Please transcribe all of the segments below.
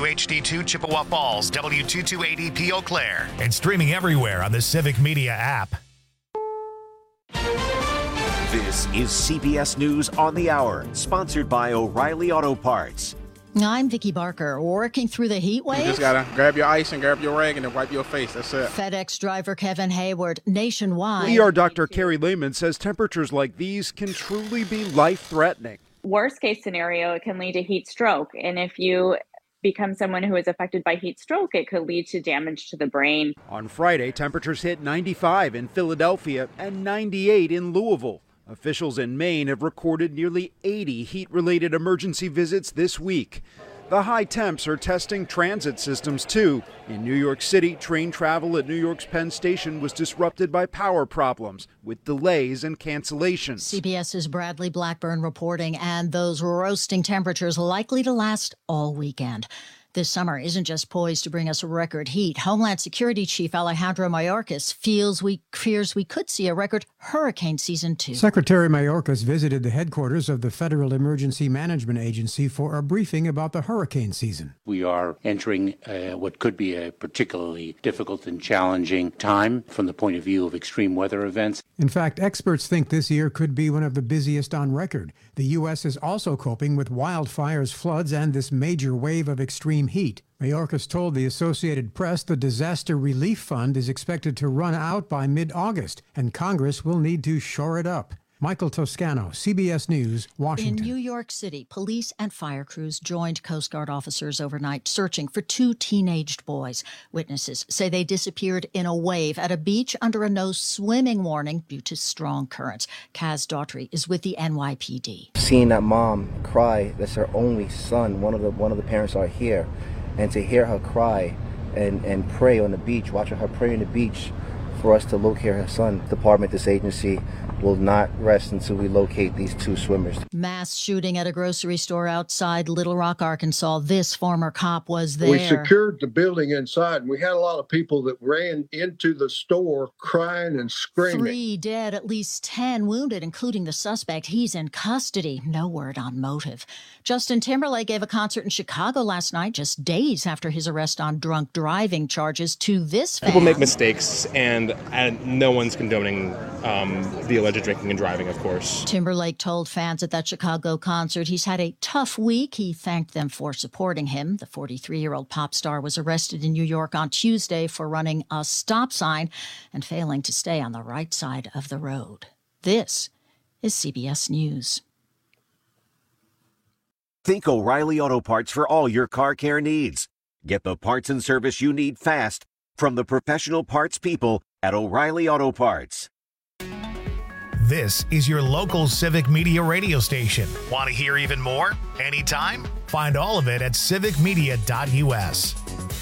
WHD2 Chippewa Falls, W228EP Eau Claire. And streaming everywhere on the Civic Media app. This is CBS News on the Hour, sponsored by O'Reilly Auto Parts. I'm Vicki Barker. Working through the heat wave? You just gotta grab your ice and grab your rag and then wipe your face. That's it. FedEx driver Kevin Hayward, nationwide. ER Dr. Carrie Lehman says temperatures like these can truly be life-threatening. Worst case scenario, it can lead to heat stroke. And if you become someone who is affected by heat stroke, it could lead to damage to the brain. On Friday, temperatures hit 95 in Philadelphia and 98 in Louisville. Officials in Maine have recorded nearly 80 heat-related emergency visits this week. The high temps are testing transit systems, too. In New York City, train travel at New York's Penn Station was disrupted by power problems, with delays and cancellations. CBS's Bradley Blackburn reporting, and those roasting temperatures likely to last all weekend. This summer isn't just poised to bring us record heat. Homeland Security Chief Alejandro Mayorkas fears we could see a record hurricane season 2. Secretary Mayorkas visited the headquarters of the Federal Emergency Management Agency for a briefing about the hurricane season. We are entering what could be a particularly difficult and challenging time from the point of view of extreme weather events. In fact, experts think this year could be one of the busiest on record. The U.S. is also coping with wildfires, floods, and this major wave of extreme heat. Mayorkas told the Associated Press the Disaster Relief Fund is expected to run out by mid-August, and Congress will need to shore it up. Michael Toscano, CBS News, Washington. In New York City, police and fire crews joined Coast Guard officers overnight searching for 2 teenaged boys. Witnesses say they disappeared in a wave at a beach under a no swimming warning due to strong currents. Kaz Daughtry is with the NYPD. Seeing that mom cry, that's her only son, one of the parents are here, and to hear her cry and pray on the beach, watching her pray on the beach for us to locate her son. This agency will not rest until we locate these 2 swimmers. Mass shooting at a grocery store outside Little Rock, Arkansas. This former cop was there. We secured the building inside, and we had a lot of people that ran into the store crying and screaming. 3 dead, at least 10 wounded, including the suspect. He's in custody. No word on motive. Justin Timberlake gave a concert in Chicago last night, just days after his arrest on drunk driving charges. To this fan, people make mistakes, and no one's condoning the alleged drinking and driving, of course. Timberlake told fans at that Chicago concert he's had a tough week. He thanked them for supporting him. The 43-year-old pop star was arrested in New York on Tuesday for running a stop sign and failing to stay on the right side of the road. This is CBS News. Think O'Reilly Auto Parts for all your car care needs. Get the parts and service you need fast from the professional parts people at O'Reilly Auto Parts. This is your local Civic Media radio station. Want to hear even more? Anytime? Find all of it at civicmedia.us.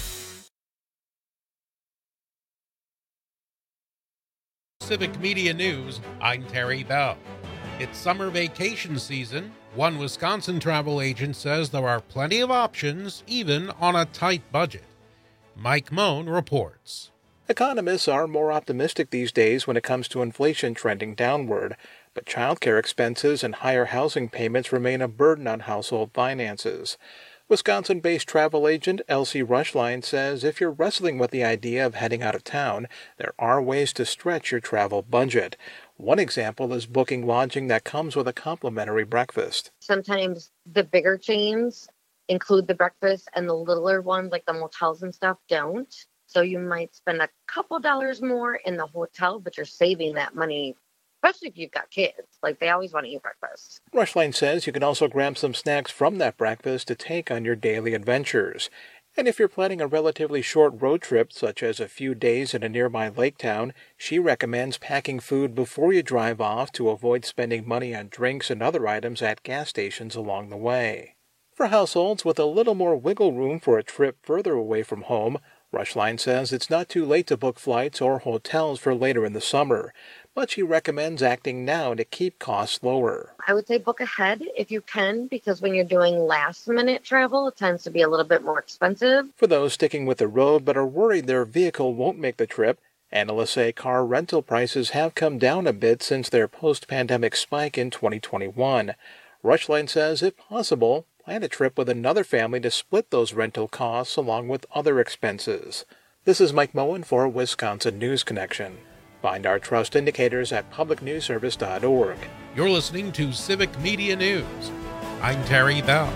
Civic Media News, I'm Terry Bell. It's summer vacation season. One Wisconsin travel agent says there are plenty of options, even on a tight budget. Mike Moan reports. Economists are more optimistic these days when it comes to inflation trending downward, but childcare expenses and higher housing payments remain a burden on household finances. Wisconsin-based travel agent Elsie Rushline says if you're wrestling with the idea of heading out of town, there are ways to stretch your travel budget. One example is booking lodging that comes with a complimentary breakfast. Sometimes the bigger chains include the breakfast and the littler ones, like the motels and stuff, don't. So you might spend a couple dollars more in the hotel, but you're saving that money, especially if you've got kids. Like, they always want to eat breakfast. Rushline says you can also grab some snacks from that breakfast to take on your daily adventures. And if you're planning a relatively short road trip, such as a few days in a nearby lake town, she recommends packing food before you drive off to avoid spending money on drinks and other items at gas stations along the way. For households with a little more wiggle room for a trip further away from home, Rushline says it's not too late to book flights or hotels for later in the summer, but she recommends acting now to keep costs lower. I would say book ahead if you can, because when you're doing last-minute travel, it tends to be a little bit more expensive. For those sticking with the road but are worried their vehicle won't make the trip, analysts say car rental prices have come down a bit since their post-pandemic spike in 2021. Rushline says, if possible, Plan a trip with another family to split those rental costs along with other expenses. This is Mike Moen for Wisconsin News Connection. Find our trust indicators at publicnewsservice.org. You're listening to Civic Media News. I'm Terry Bell.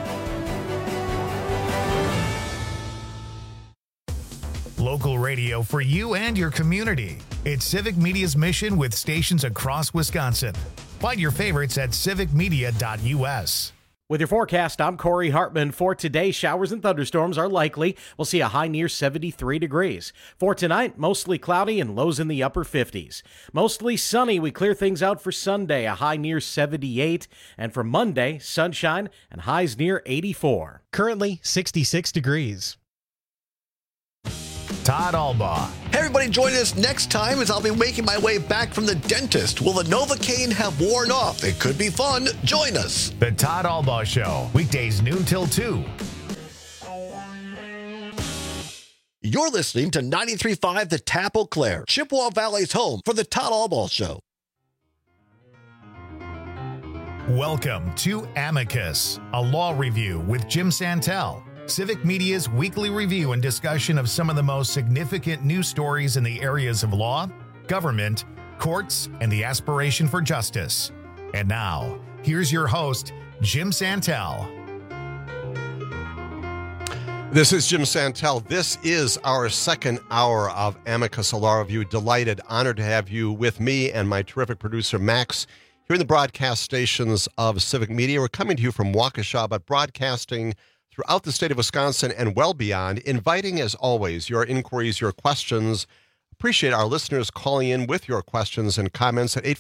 Local radio for you and your community. It's Civic Media's mission with stations across Wisconsin. Find your favorites at civicmedia.us. With your forecast, I'm Corey Hartman. For today, showers and thunderstorms are likely. We'll see a high near 73 degrees. For tonight, mostly cloudy and lows in the upper 50s. Mostly sunny. We clear things out for Sunday, a high near 78. And for Monday, sunshine and highs near 84. Currently 66 degrees. Todd Albaugh. Hey everybody, join us next time as I'll be making my way back from the dentist. Will the Novocaine have worn off? It could be fun. Join us. The Todd Albaugh Show, weekdays noon till 2. You're listening to 93.5 The Tap Eau Claire, Chippewa Valley's home for the Todd Albaugh Show. Welcome to Amicus, a law review with Jim Santel. Civic Media's weekly review and discussion of some of the most significant news stories in the areas of law, government, courts, and the aspiration for justice. And now, here's your host, Jim Santel. This is Jim Santel. This is our second hour of Amicus, a law review. Delighted, honored to have you with me and my terrific producer, Max, here in the broadcast stations of Civic Media. We're coming to you from Waukesha, but broadcasting throughout the state of Wisconsin and well beyond, inviting, as always, your inquiries, your questions. Appreciate our listeners calling in with your questions and comments at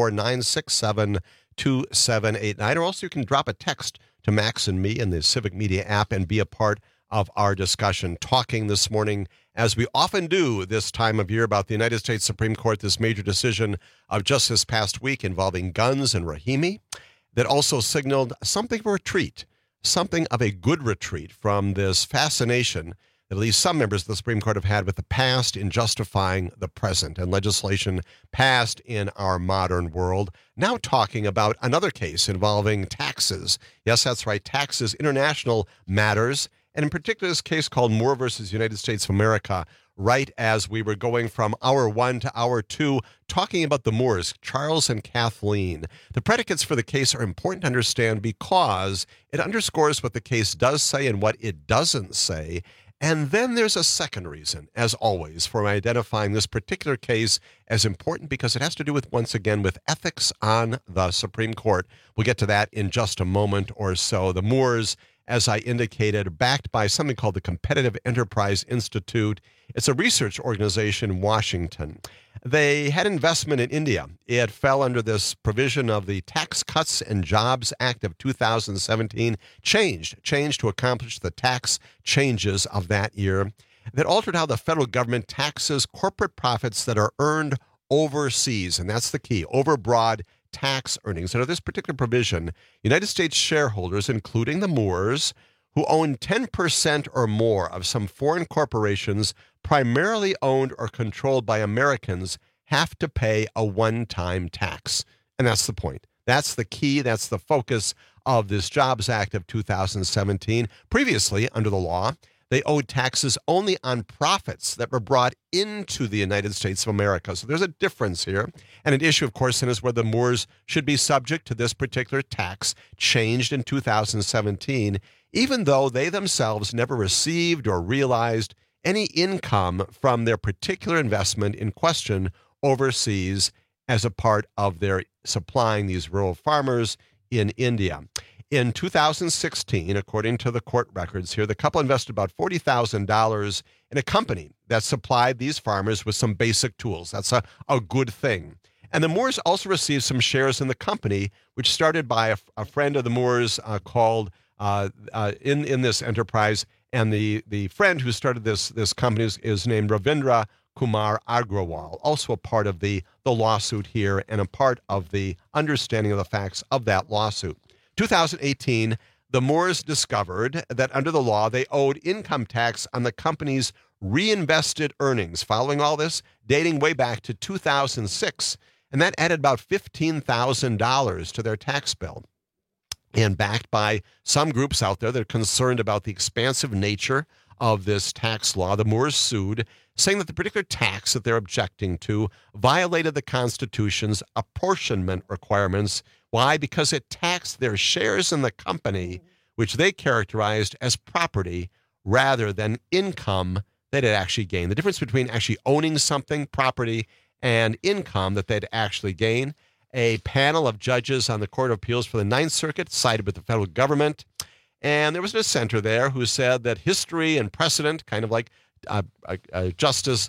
844-967-2789. Or also you can drop a text to Max and me in the Civic Media app and be a part of our discussion. Talking this morning, as we often do this time of year, about the United States Supreme Court, this major decision of just this past week involving guns and Rahimi that also signaled something of a retreat. Something of a good retreat from this fascination that at least some members of the Supreme Court have had with the past in justifying the present and legislation passed in our modern world. Now talking about another case involving taxes. Yes, that's right, taxes, international matters, and in particular this case called Moore versus United States of America, right as we were going from hour 1 to hour 2, talking about the Moores, Charles and Kathleen. The predicates for the case are important to understand because it underscores what the case does say and what it doesn't say. And then there's a second reason, as always, for identifying this particular case as important because it has to do with, once again, with ethics on the Supreme Court. We'll get to that in just a moment or so. The Moores, as I indicated, backed by something called the Competitive Enterprise Institute. It's a research organization in Washington. They had investment in India. It fell under this provision of the Tax Cuts and Jobs Act of 2017, changed to accomplish the tax changes of that year that altered how the federal government taxes corporate profits that are earned overseas. And that's the key, overbroad tax earnings. Under this particular provision, United States shareholders, including the Moores, who own 10% or more of some foreign corporations primarily owned or controlled by Americans, have to pay a one-time tax. And that's the point. That's the key. That's the focus of this Jobs Act of 2017. Previously, under the law, they owed taxes only on profits that were brought into the United States of America. So there's a difference here. And an issue, of course, then is whether the Moores should be subject to this particular tax, changed in 2017, even though they themselves never received or realized any income from their particular investment in question overseas as a part of their supplying these rural farmers in India. In 2016, according to the court records here, the couple invested about $40,000 in a company that supplied these farmers with some basic tools. That's a good thing. And the Moores also received some shares in the company, which started by a friend of the Moores called in this enterprise. And the friend who started this company is named Ravindra Kumar Agrawal, also a part of the lawsuit here and a part of the understanding of the facts of that lawsuit. 2018, the Moores discovered that under the law, they owed income tax on the company's reinvested earnings. Following all this, dating way back to 2006, and that added about $15,000 to their tax bill. and backed by some groups out there that are concerned about the expansive nature of this tax law. The Moores sued, saying that the particular tax that they're objecting to violated the Constitution's apportionment requirements. Why? Because it taxed their shares in the company, which they characterized as property rather than income that it actually gained. The difference between actually owning something, property, and income that they'd actually gain. A panel of judges on the Court of Appeals for the Ninth Circuit sided with the federal government. And there was a dissenter there who said that history and precedent, kind of like Justice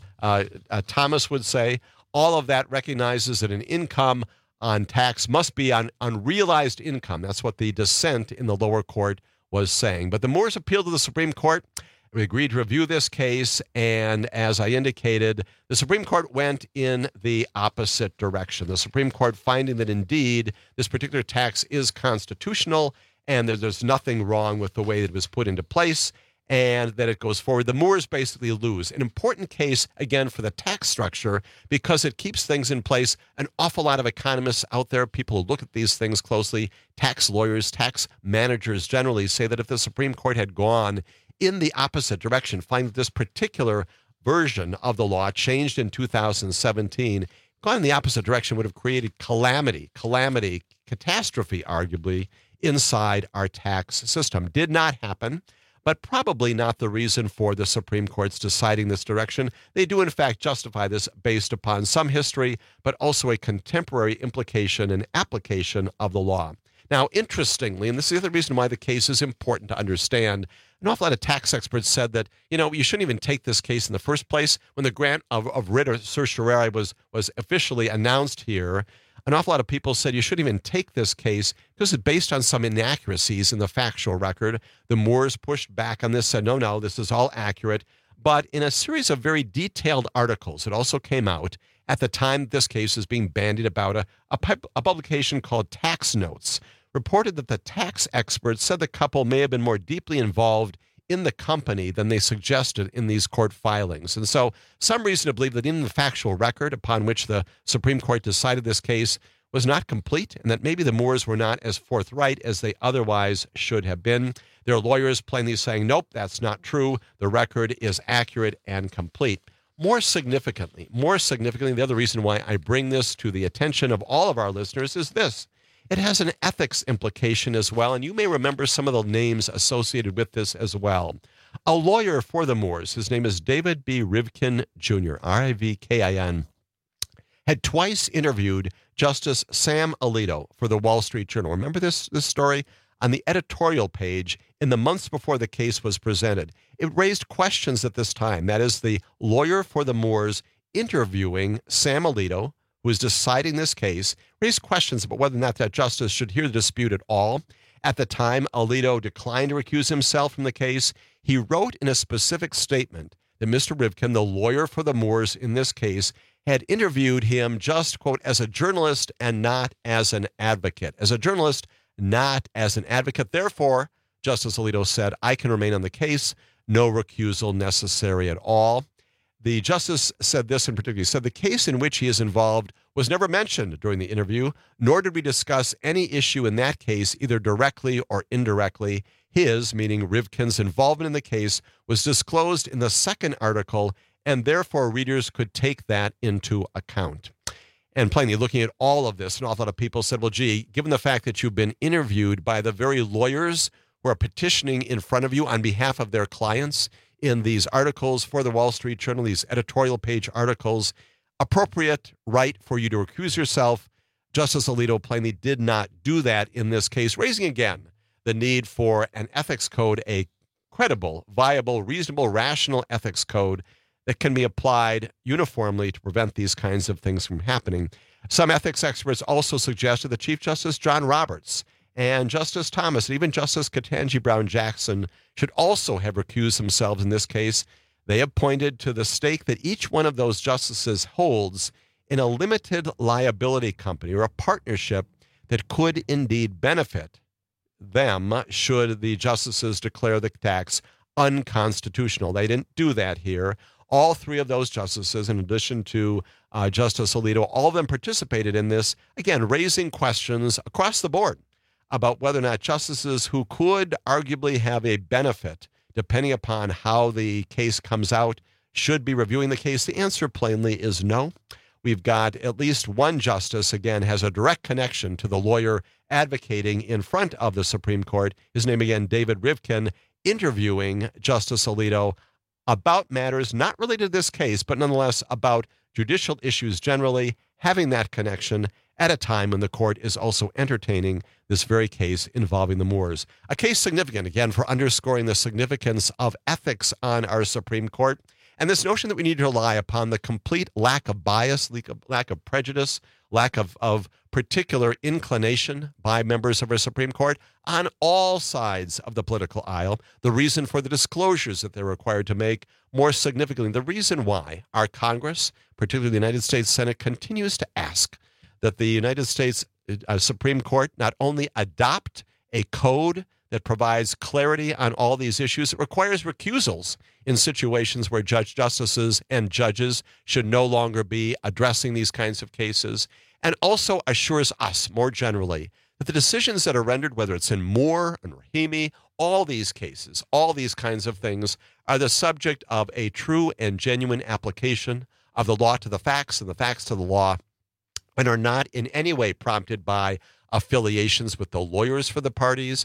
Thomas would say, all of that recognizes that an income on tax must be on unrealized income. That's what the dissent in the lower court was saying. But the Moores appealed to the Supreme Court. We agreed to review this case, and as I indicated, the Supreme Court went in the opposite direction. The Supreme Court finding that indeed this particular tax is constitutional and that there's nothing wrong with the way that it was put into place and that it goes forward. The Moores basically lose. An important case, again, for the tax structure because it keeps things in place. An awful lot of economists out there, people who look at these things closely, tax lawyers, tax managers generally say that if the Supreme Court had gone in the opposite direction, find that this particular version of the law changed in 2017, gone in the opposite direction would have created calamity, catastrophe, arguably, inside our tax system. Did not happen, but probably not the reason for the Supreme Court's deciding this direction. They do, in fact, justify this based upon some history, but also a contemporary implication and application of the law. Now, interestingly, and this is the other reason why the case is important to understand, an awful lot of tax experts said that, you shouldn't even take this case in the first place. When the grant of writ or certiorari was officially announced here, an awful lot of people said you shouldn't even take this case because it's based on some inaccuracies in the factual record. The Moores pushed back on this, said, no, this is all accurate. But in a series of very detailed articles that also came out at the time this case is being bandied about, a publication called Tax Notes reported that the tax experts said the couple may have been more deeply involved in the company than they suggested in these court filings. And so some reason to believe that in the factual record upon which the Supreme Court decided this case was not complete and that maybe the Moores were not as forthright as they otherwise should have been. Their lawyers plainly saying, nope, that's not true. The record is accurate and complete. More significantly, the other reason why I bring this to the attention of all of our listeners is this. It has an ethics implication as well, and you may remember some of the names associated with this as well. A lawyer for the Moores, his name is David B. Rivkin Jr., R-I-V-K-I-N, had twice interviewed Justice Sam Alito for the Wall Street Journal. Remember this story? On the editorial page in the months before the case was presented. It raised questions at this time. That is, the lawyer for the Moores interviewing Sam Alito, who is deciding this case, raised questions about whether or not that justice should hear the dispute at all. At the time, Alito declined to recuse himself from the case. He wrote in a specific statement that Mr. Rivkin, the lawyer for the Moores in this case, had interviewed him just, quote, as a journalist and not as an advocate. As a journalist, not as an advocate. Therefore, Justice Alito said, I can remain on the case, no recusal necessary at all. The justice said this in particular. He said the case in which he is involved was never mentioned during the interview, nor did we discuss any issue in that case, either directly or indirectly. His, meaning Rivkin's, involvement in the case was disclosed in the second article, and therefore readers could take that into account. And plainly, looking at all of this, an awful lot of people said, well, gee, given the fact that you've been interviewed by the very lawyers who are petitioning in front of you on behalf of their clients in these articles for the Wall Street Journal, these editorial page articles, appropriate, right for you to recuse yourself. Justice Alito plainly did not do that in this case, raising again the need for an ethics code, a credible, viable, reasonable, rational ethics code that can be applied uniformly to prevent these kinds of things from happening. Some ethics experts also suggested that Chief Justice John Roberts and Justice Thomas and even Justice Ketanji Brown Jackson should also have recused themselves in this case. They have pointed to the stake that each one of those justices holds in a limited liability company or a partnership that could indeed benefit them should the justices declare the tax unconstitutional. They didn't do that here. All three of those justices, in addition to Justice Alito, all of them participated in this, again, raising questions across the board about whether or not justices who could arguably have a benefit, depending upon how the case comes out, should be reviewing the case. The answer plainly is no. We've got at least one justice, again, has a direct connection to the lawyer advocating in front of the Supreme Court. His name again, David Rivkin, interviewing Justice Alito about matters not related to this case, but nonetheless about judicial issues generally, having that connection at a time when the court is also entertaining this very case involving the Moores. A case significant, again, for underscoring the significance of ethics on our Supreme Court, and this notion that we need to rely upon the complete lack of bias, lack of prejudice, lack of particular inclination by members of our Supreme Court on all sides of the political aisle, the reason for the disclosures that they're required to make, more significantly, the reason why our Congress, particularly the United States Senate, continues to ask that the United States Supreme Court not only adopt a code that provides clarity on all these issues, it requires recusals in situations where justices and judges should no longer be addressing these kinds of cases, and also assures us more generally that the decisions that are rendered, whether it's in Moore and Rahimi, all these cases, all these kinds of things are the subject of a true and genuine application of the law to the facts and the facts to the law, and are not in any way prompted by affiliations with the lawyers for the parties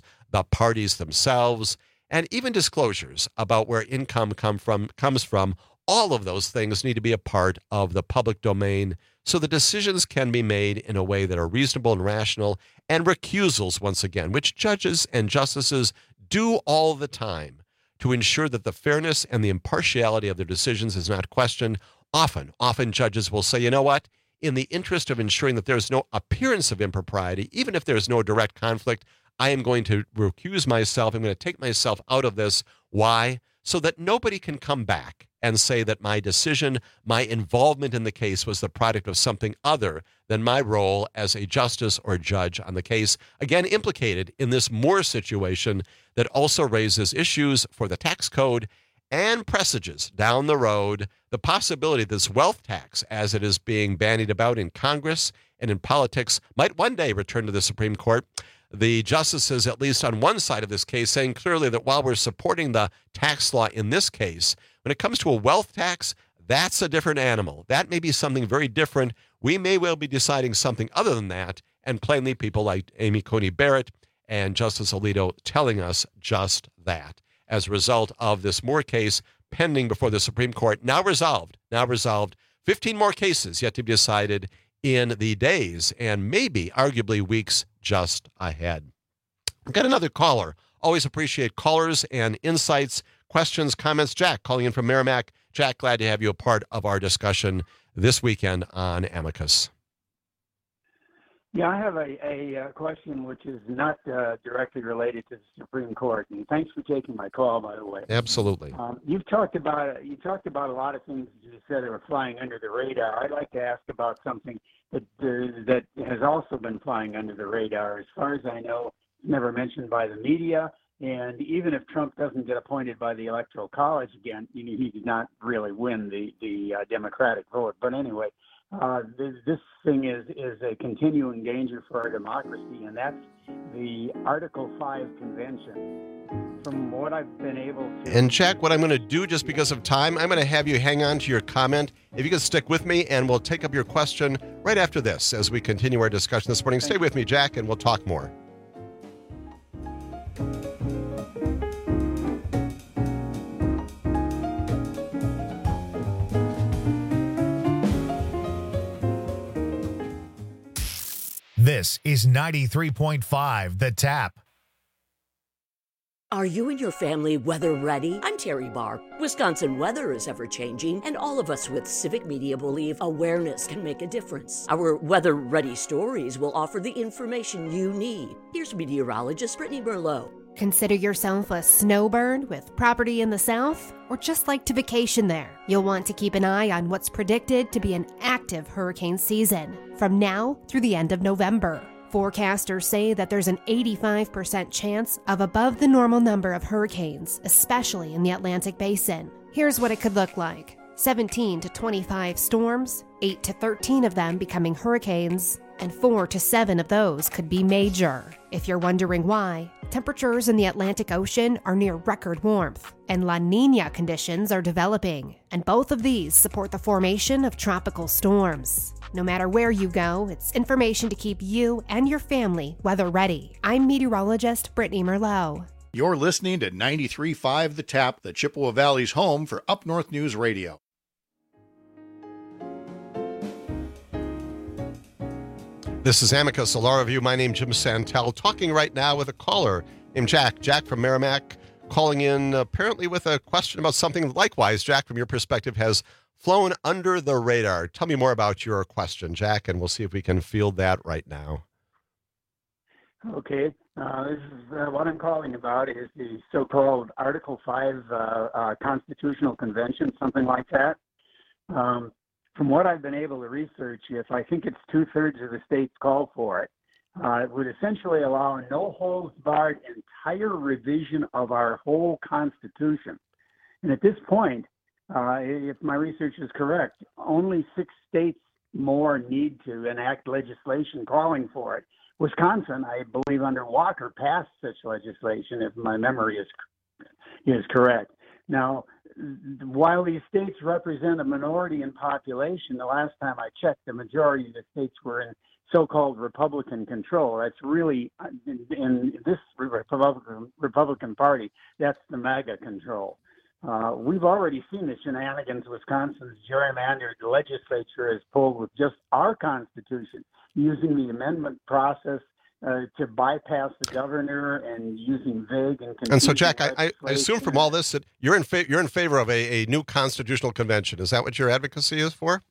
themselves, and even disclosures about where income comes from. All of those things need to be a part of the public domain so the decisions can be made in a way that are reasonable and rational, and recusals, once again, which judges and justices do all the time to ensure that the fairness and the impartiality of their decisions is not questioned. Often judges will say, you know what? In the interest of ensuring that there's no appearance of impropriety, even if there's no direct conflict, I am going to recuse myself. I'm going to take myself out of this. Why? So that nobody can come back and say that my decision, my involvement in the case was the product of something other than my role as a justice or judge on the case. Again, implicated in this Moore situation that also raises issues for the tax code and presages down the road the possibility this wealth tax, as it is being bandied about in Congress and in politics, might one day return to the Supreme Court. The justices, at least on one side of this case, saying clearly that while we're supporting the tax law in this case, when it comes to a wealth tax, that's a different animal. That may be something very different. We may well be deciding something other than that, and plainly people like Amy Coney Barrett and Justice Alito telling us just that. As a result of this Moore case pending before the Supreme Court, now resolved, 15 more cases yet to be decided in the days and maybe arguably weeks just ahead. We've got another caller. Always appreciate callers and insights, questions, comments. Jack calling in from Merrimack. Jack, glad to have you a part of our discussion this weekend on Amicus. Yeah, I have a question which is not directly related to the Supreme Court, and thanks for taking my call, by the way. Absolutely. You've talked about a lot of things you said that are flying under the radar. I'd like to ask about something that has also been flying under the radar. As far as I know, never mentioned by the media, and even if Trump doesn't get appointed by the Electoral College again, he did not really win the Democratic vote. But anyway. This thing is a continuing danger for our democracy, and that's the Article 5 convention. From what I've been able to... And Jack, what I'm going to do just because of time, I'm going to have you hang on to your comment. If you can stick with me, and we'll take up your question right after this as we continue our discussion this morning. Stay with me, Jack, and we'll talk more. This is 93.5 The Tap. Are you and your family weather ready? I'm Terry Barr. Wisconsin weather is ever changing, and all of us with Civic Media believe awareness can make a difference. Our weather ready stories will offer the information you need. Here's meteorologist Brittany Merlot. Consider yourself a snowbird with property in the south, or just like to vacation there. You'll want to keep an eye on what's predicted to be an active hurricane season from now through the end of November. Forecasters say that there's an 85% chance of above the normal number of hurricanes, especially in the Atlantic Basin. Here's what it could look like. 17 to 25 storms, 8 to 13 of them becoming hurricanes, and 4 to 7 of those could be major. If you're wondering why, temperatures in the Atlantic Ocean are near record warmth, and La Niña conditions are developing, and both of these support the formation of tropical storms. No matter where you go, it's information to keep you and your family weather ready. I'm meteorologist Brittany Merlot. You're listening to 93.5 The Tap, the Chippewa Valley's home for Up North News Radio. This is Amicus, a law review. My name's Jim Santel, talking right now with a caller named Jack. Jack from Merrimack, calling in apparently with a question about something likewise, Jack, from your perspective, has flown under the radar. Tell me more about your question, Jack, and we'll see if we can field that right now. Okay. This is what I'm calling about is the so-called Article 5 Constitutional Convention, something like that. From what I've been able to research, if I think it's 2/3 of the states call for it, it would essentially allow a no-holds-barred entire revision of our whole Constitution. And at this point, if my research is correct, only 6 states more need to enact legislation calling for it. Wisconsin, I believe under Walker, passed such legislation, if my memory is correct. Now, while these states represent a minority in population, the last time I checked, the majority of the states were in so-called Republican control. That's really, in this Republican Party, that's the MAGA control. We've already seen the shenanigans Wisconsin's gerrymandered legislature has pulled with just our Constitution, using the amendment process to bypass the governor and using vague and confusing. And so, Jack, I assume from all this that you're in favor of a new constitutional convention. Is that what your advocacy is for?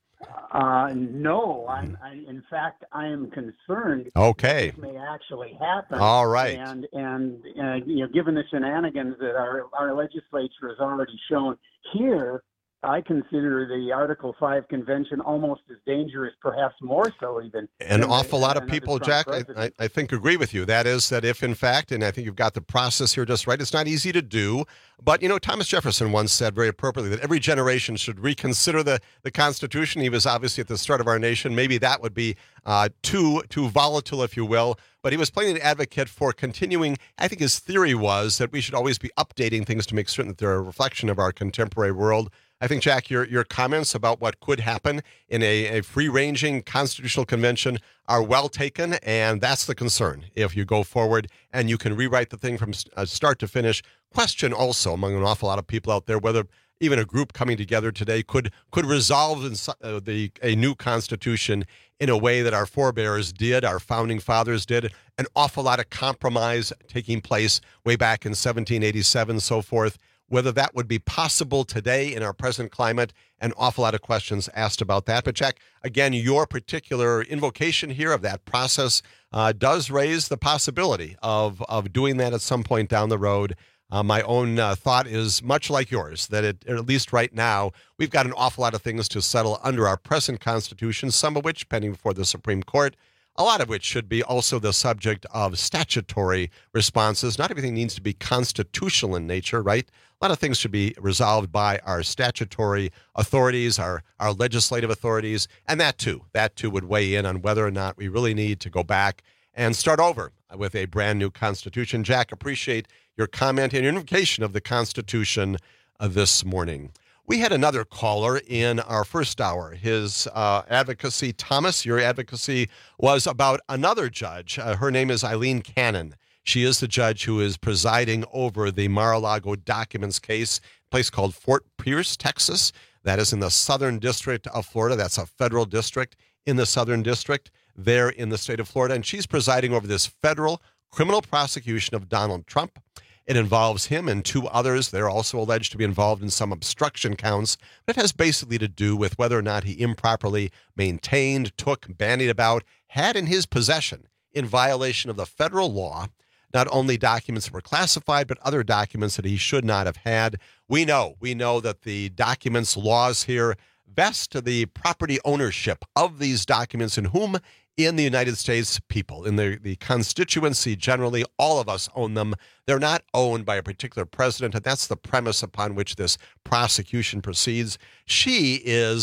No, in fact, I am concerned. Okay. This may actually happen. All right. And given the shenanigans that our legislature has already shown here, I consider the Article 5 convention almost as dangerous, perhaps more so even. An awful lot of people, Jack, I think agree with you. That is that if, in fact, and I think you've got the process here just right, it's not easy to do. But, Thomas Jefferson once said very appropriately that every generation should reconsider the Constitution. He was obviously at the start of our nation. Maybe that would be too volatile, if you will. But he was playing an advocate for continuing. I think his theory was that we should always be updating things to make certain that they're a reflection of our contemporary world. I think, Jack, your comments about what could happen in a free-ranging constitutional convention are well taken, and that's the concern. If you go forward and you can rewrite the thing from start to finish, question also among an awful lot of people out there whether even a group coming together today could resolve a new constitution in a way that our forebears did, our founding fathers did. An awful lot of compromise taking place way back in 1787, so forth. Whether that would be possible today in our present climate, an awful lot of questions asked about that. But, Jack, again, your particular invocation here of that process does raise the possibility of doing that at some point down the road. My own thought is much like yours, that at least right now, we've got an awful lot of things to settle under our present Constitution, some of which pending before the Supreme Court, a lot of which should be also the subject of statutory responses. Not everything needs to be constitutional in nature, right? A lot of things should be resolved by our statutory authorities, our legislative authorities, and that too would weigh in on whether or not we really need to go back and start over with a brand new Constitution. Jack, appreciate your comment and your invocation of the Constitution this morning. We had another caller in our first hour. His advocacy, Thomas, your advocacy was about another judge. Her name is Eileen Cannon. She is the judge who is presiding over the Mar-a-Lago documents case, a place called Fort Pierce, Texas. That is in the Southern District of Florida. That's a federal district in the Southern District there in the state of Florida. And she's presiding over this federal criminal prosecution of Donald Trump. It involves him and 2 others. They're also alleged to be involved in some obstruction counts. But it has basically to do with whether or not he improperly maintained, took, bandied about, had in his possession, in violation of the federal law, not only documents that were classified, but other documents that he should not have had. We know that the documents laws here vest the property ownership of these documents in whom in the United States people, in the constituency generally. All of us own them. They're not owned by a particular president, and that's the premise upon which this prosecution proceeds. She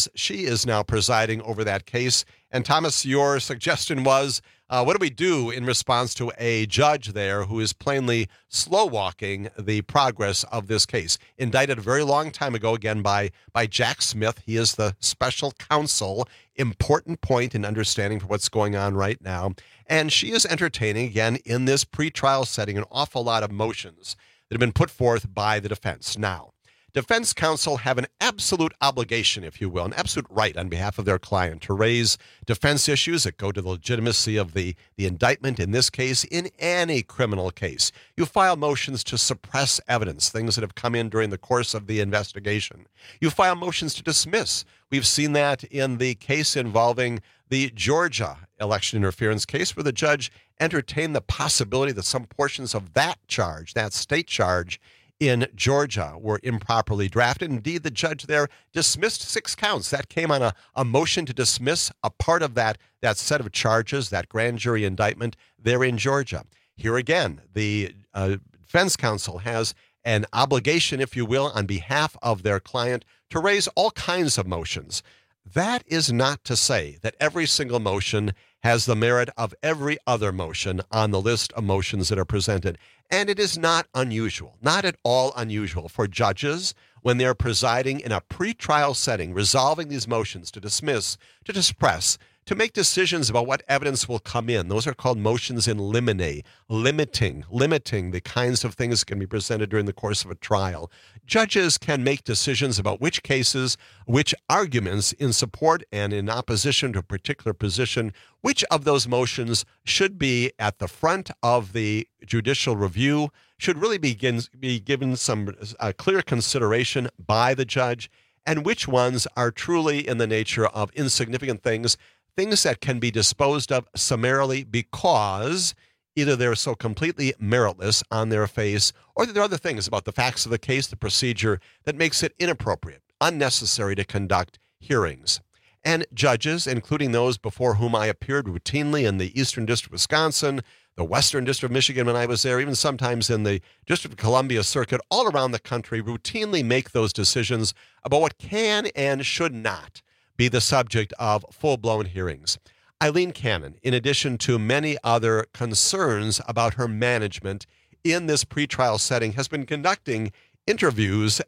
is now presiding over that case. And Thomas, your suggestion was, what do we do in response to a judge there who is plainly slow-walking the progress of this case? Indicted a very long time ago, again, by Jack Smith. He is the special counsel. Important point in understanding for what's going on right now. And she is entertaining, again, in this pretrial setting, an awful lot of motions that have been put forth by the defense. Now, defense counsel have an absolute obligation, if you will, an absolute right on behalf of their client to raise defense issues that go to the legitimacy of the indictment, in this case, in any criminal case. You file motions to suppress evidence, things that have come in during the course of the investigation. You file motions to dismiss. We've seen that in the case involving the Georgia election interference case, where the judge entertained the possibility that some portions of that charge, that state charge, in Georgia were improperly drafted. Indeed, the judge there dismissed 6 counts. That came on a motion to dismiss a part of that set of charges, that grand jury indictment there in Georgia. Here again, the defense counsel has an obligation, if you will, on behalf of their client to raise all kinds of motions. That is not to say that every single motion has the merit of every other motion on the list of motions that are presented. And it is not unusual, not at all unusual for judges when they're presiding in a pretrial setting, resolving these motions to dismiss, to suppress, to make decisions about what evidence will come in. Those are called motions in limine, limiting the kinds of things that can be presented during the course of a trial. Judges can make decisions about which cases, which arguments in support and in opposition to a particular position, which of those motions should be at the front of the judicial review, should really be given some clear consideration by the judge, and which ones are truly in the nature of insignificant things that can be disposed of summarily because either they're so completely meritless on their face, or that there are other things about the facts of the case, the procedure, that makes it inappropriate, unnecessary to conduct hearings. And judges, including those before whom I appeared routinely in the Eastern District of Wisconsin, the Western District of Michigan when I was there, even sometimes in the District of Columbia circuit, all around the country, routinely make those decisions about what can and should not be the subject of full-blown hearings. Eileen Cannon, in addition to many other concerns about her management in this pretrial setting, has been conducting hearings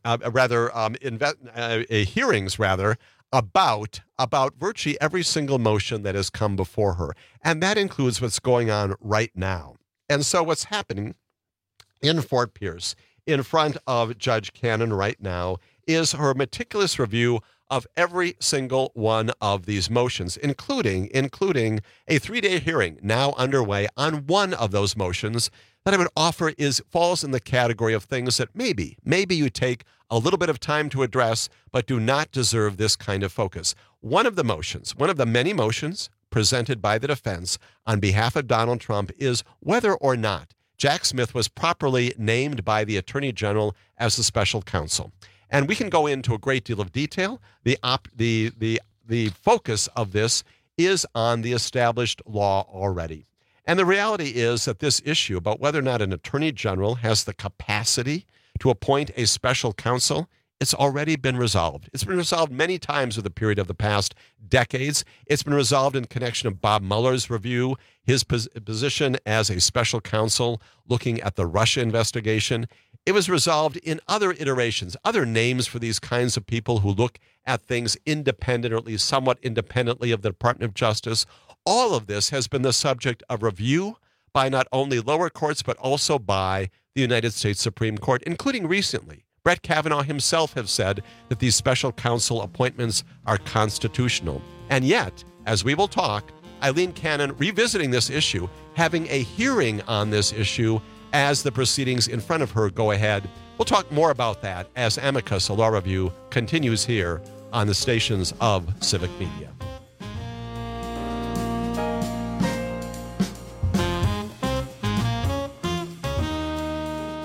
about virtually every single motion that has come before her. And that includes what's going on right now. And so what's happening in Fort Pierce in front of Judge Cannon right now is her meticulous review of every single one of these motions, including a 3-day hearing now underway on one of those motions that I would offer falls in the category of things that maybe you take a little bit of time to address, but do not deserve this kind of focus. One of the many motions presented by the defense on behalf of Donald Trump is whether or not Jack Smith was properly named by the Attorney General as the special counsel. And we can go into a great deal of detail. The focus of this is on the established law already. And the reality is that this issue about whether or not an attorney general has the capacity to appoint a special counsel, it's already been resolved. It's been resolved many times over the period of the past decades. It's been resolved in connection of Bob Mueller's review, his position as a special counsel looking at the Russia investigation. It was resolved in other iterations, other names for these kinds of people who look at things independent, or at least somewhat independently of the Department of Justice. All of this has been the subject of review by not only lower courts, but also by the United States Supreme Court, including recently. Brett Kavanaugh himself has said that these special counsel appointments are constitutional. And yet, as we will talk, Eileen Cannon revisiting this issue, having a hearing on this issue as the proceedings in front of her go ahead. We'll talk more about that as Amicus, a law review, continues here on the stations of Civic Media.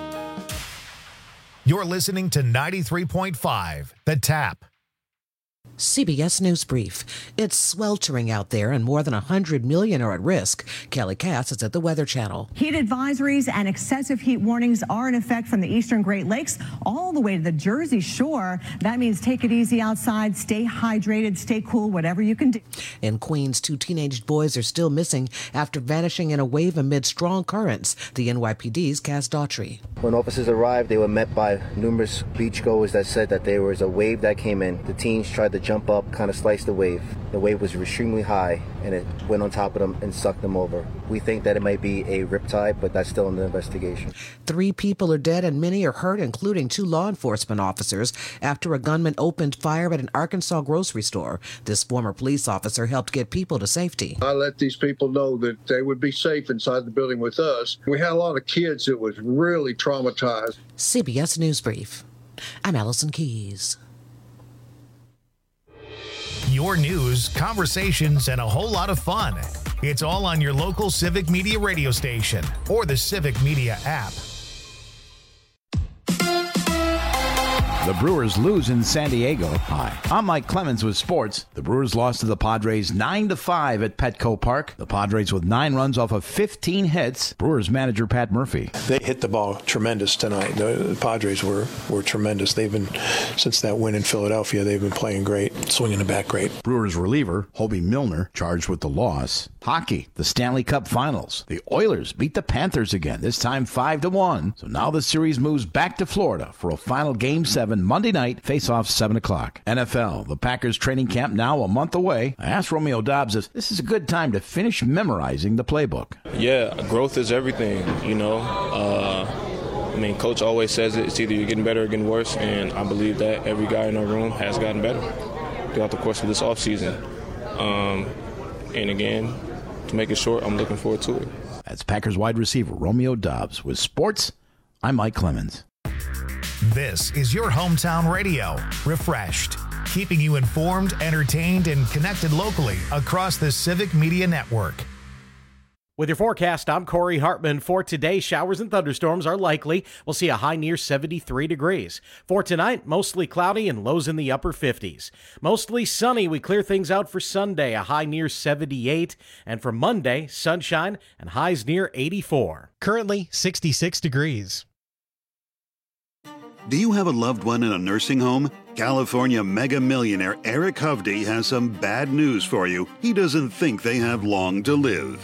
You're listening to 93.5, The Tap. CBS News Brief. It's sweltering out there and more than 100 million are at risk. Kelly Cass is at the Weather Channel. Heat advisories and excessive heat warnings are in effect from the eastern Great Lakes all the way to the Jersey Shore. That means take it easy outside, stay hydrated, stay cool, whatever you can do. In Queens, 2 teenage boys are still missing after vanishing in a wave amid strong currents. The NYPD's Cass Daughtry. When officers arrived, they were met by numerous beachgoers that said that there was a wave that came in. The teens tried to jump up, kind of slice the wave. The wave was extremely high, and it went on top of them and sucked them over. We think that it might be a riptide, but that's still in the investigation. 3 people are dead and many are hurt, including 2 law enforcement officers, after a gunman opened fire at an Arkansas grocery store. This former police officer helped get people to safety. I let these people know that they would be safe inside the building with us. We had a lot of kids that was really traumatized. CBS News Brief. I'm Allison Keyes. Your news, conversations, and a whole lot of fun. It's all on your local Civic Media radio station or the Civic Media app. The Brewers lose in San Diego. Hi, I'm Mike Clemens with sports. The Brewers lost to the Padres 9-5 at Petco Park. The Padres with 9 runs off of 15 hits. Brewers manager Pat Murphy. They hit the ball tremendous tonight. The Padres were tremendous. They've been, since that win in Philadelphia, they've been playing great, swinging the bat great. Brewers reliever Hobie Milner charged with the loss. Hockey, the Stanley Cup Finals. The Oilers beat the Panthers again, this time 5-1. So now the series moves back to Florida for a final Game 7 Monday night, face-off 7 o'clock. NFL, the Packers training camp now a month away. I asked Romeo Dobbs if this is a good time to finish memorizing the playbook. Yeah, growth is everything, you know. I mean, Coach always says it's either you're getting better or getting worse, and I believe that every guy in our room has gotten better throughout the course of this offseason. And again, to make it short, I'm looking forward to it. That's Packers wide receiver Romeo Dobbs. With sports, I'm Mike Clemens. This is your hometown radio, refreshed, keeping you informed, entertained, and connected locally across the Civic Media Network. With your forecast, I'm Corey Hartman. For today, showers and thunderstorms are likely. We'll see a high near 73 degrees. For tonight, mostly cloudy and lows in the upper 50s. Mostly sunny. We clear things out for Sunday, a high near 78. And for Monday, sunshine and highs near 84. Currently, 66 degrees. Do you have a loved one in a nursing home? California mega millionaire Eric Hovde has some bad news for you. He doesn't think they have long to live.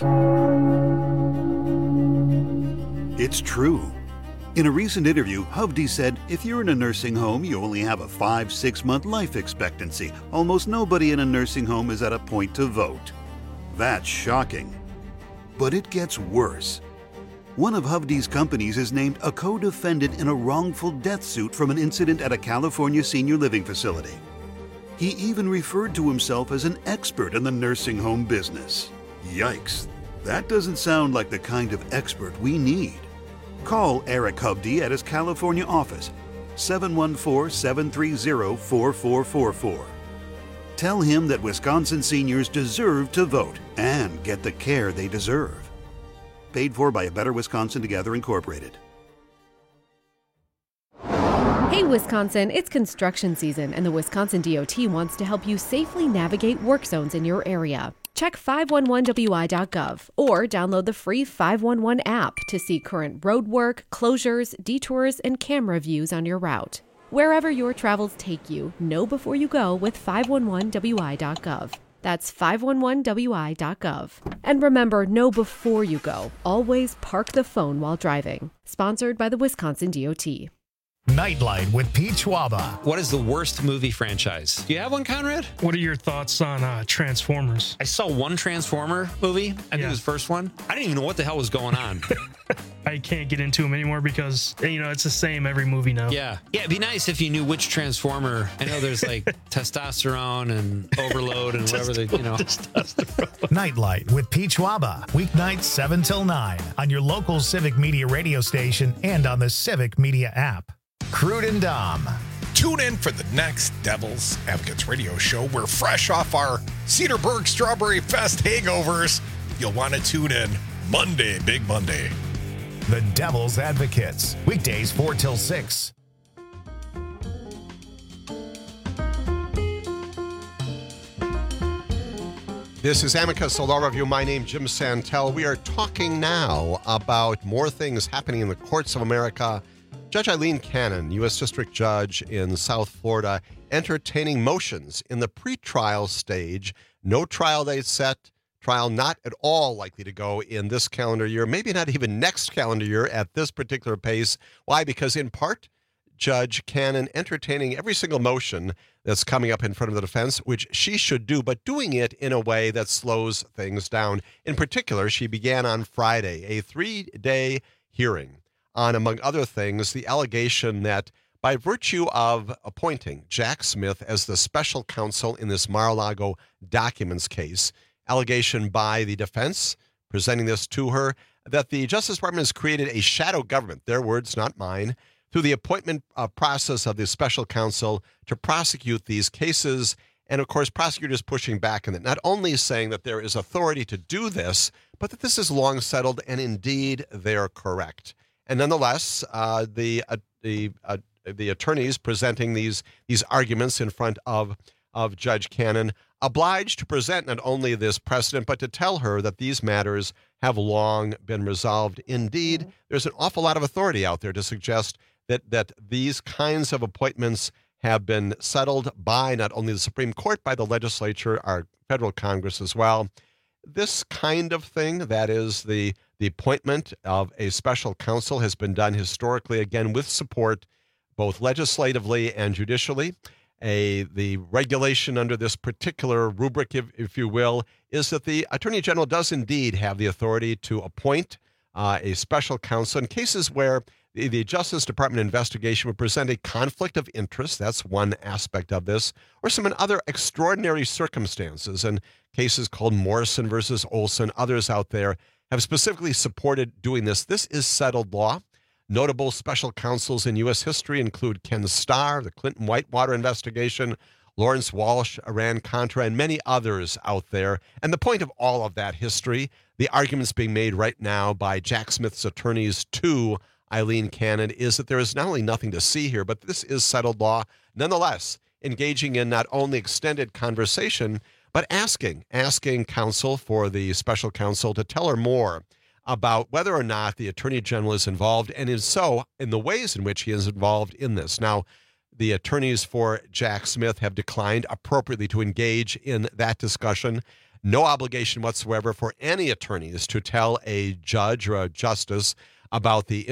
It's true. In a recent interview, Hovde said, if you're in a nursing home, you only have a 5-6 month life expectancy. Almost nobody in a nursing home is at a point to vote. That's shocking. But it gets worse. One of Hovde's companies is named a co-defendant in a wrongful death suit from an incident at a California senior living facility. He even referred to himself as an expert in the nursing home business. Yikes, that doesn't sound like the kind of expert we need. Call Eric Hovde at his California office, 714-730-4444. Tell him that Wisconsin seniors deserve to vote and get the care they deserve. Paid for by A Better Wisconsin Together, Incorporated. Hey Wisconsin, it's construction season and the Wisconsin DOT wants to help you safely navigate work zones in your area. Check 511wi.gov or download the free 511 app to see current road work, closures, detours, and camera views on your route. Wherever your travels take you, know before you go with 511wi.gov. That's 511wi.gov. And remember, know before you go. Always park the phone while driving. Sponsored by the Wisconsin DOT. Nightlight with Pete Schwaba. What is the worst movie franchise? Do you have one, Conrad? What are your thoughts on Transformers? I saw one Transformer movie. I think it was the first one. I didn't even know what the hell was going on. I can't get into them anymore because, it's the same every movie now. Yeah. Yeah, it'd be nice if you knew which Transformer. I know there's like testosterone and overload and whatever Nightlight with Pete Schwaba. Weeknights 7 till 9 on your local Civic Media radio station and on the Civic Media app. Crude and Dom. Tune in for the next Devil's Advocates radio show. We're fresh off our Cedarburg Strawberry Fest hangovers. You'll want to tune in Monday, Big Monday. The Devil's Advocates. Weekdays 4 till 6. This is Amicus, a law review. My name, Jim Santel. We are talking now about more things happening in the courts of America. Judge Eileen Cannon, U.S. District Judge in South Florida, entertaining motions in the pretrial stage. No trial date set. Trial not at all likely to go in this calendar year, maybe not even next calendar year at this particular pace. Why? Because in part, Judge Cannon entertaining every single motion that's coming up in front of the defense, which she should do, but doing it in a way that slows things down. In particular, she began on Friday a 3-day hearing on, among other things, the allegation that by virtue of appointing Jack Smith as the special counsel in this Mar-a-Lago documents case, allegation by the defense presenting this to her, that the Justice Department has created a shadow government, their words, not mine, through the appointment process of the special counsel to prosecute these cases. And of course, prosecutors pushing back on it, not only saying that there is authority to do this, but that this is long settled, and indeed they're correct. And nonetheless, the attorneys presenting these arguments in front of Judge Cannon obliged to present not only this precedent, but to tell her that these matters have long been resolved. Indeed, there's an awful lot of authority out there to suggest that these kinds of appointments have been settled by not only the Supreme Court, by the legislature, our federal Congress as well. This kind of thing, that is the appointment of a special counsel, has been done historically, again, with support both legislatively and judicially. The regulation under this particular rubric, if you will, is that the Attorney General does indeed have the authority to appoint a special counsel in cases where the Justice Department investigation would present a conflict of interest. That's one aspect of this, or some other extraordinary circumstances. And cases called Morrison versus Olson, others out there have specifically supported doing this. This is settled law. Notable special counsels in U.S. history include Ken Starr, the Clinton Whitewater investigation, Lawrence Walsh, Iran-Contra, and many others out there. And the point of all of that history, the arguments being made right now by Jack Smith's attorneys to Eileen Cannon, is that there is not only nothing to see here, but this is settled law. Nonetheless, engaging in not only extended conversation, but asking counsel for the special counsel to tell her more about whether or not the Attorney General is involved, and if so, in the ways in which he is involved in this. Now, the attorneys for Jack Smith have declined appropriately to engage in that discussion. No obligation whatsoever for any attorneys to tell a judge or a justice about the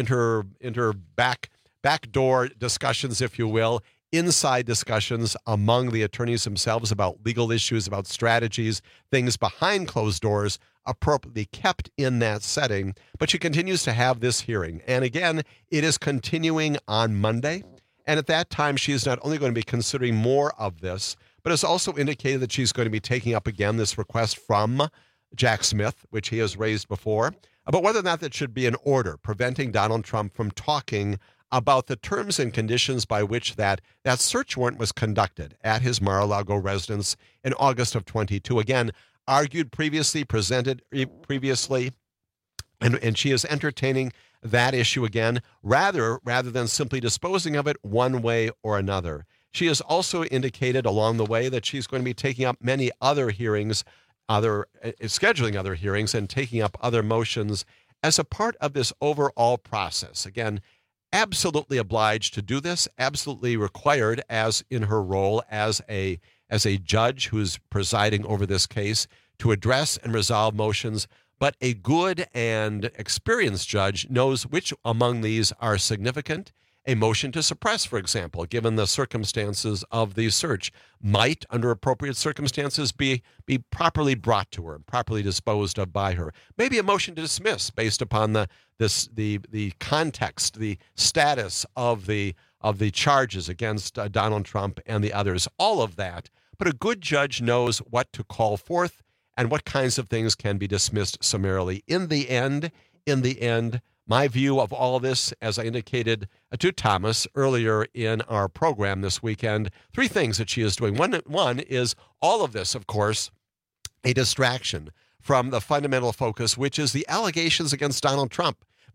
backdoor discussions, if you will, inside discussions among the attorneys themselves about legal issues, about strategies, things behind closed doors, appropriately kept in that setting. But she continues to have this hearing. And again, it is continuing on Monday. And at that time, she is not only going to be considering more of this, but has also indicated that she's going to be taking up again this request from Jack Smith, which he has raised before, about whether or not that should be an order preventing Donald Trump from talking about the terms and conditions by which that search warrant was conducted at his Mar-a-Lago residence in August of 22. Again, argued previously, presented previously, and she is entertaining that issue again, rather than simply disposing of it one way or another. She has also indicated along the way that she's going to be taking up many other hearings, scheduling other hearings and taking up other motions as a part of this overall process. Again, absolutely obliged to do this, absolutely required as in her role as a judge who's presiding over this case to address and resolve motions. But a good and experienced judge knows which among these are significant. A motion to suppress, for example, given the circumstances of the search, might, under appropriate circumstances, be properly brought to her, properly disposed of by her. Maybe a motion to dismiss based upon the context, the status of the charges against Donald Trump and the others. All of that. But a good judge knows what to call forth and what kinds of things can be dismissed summarily. In the end, my view of all of this, as I indicated to Thomas earlier in our program this weekend, three things that she is doing. One is all of this, of course, a distraction from the fundamental focus, which is the allegations against Donald Trump.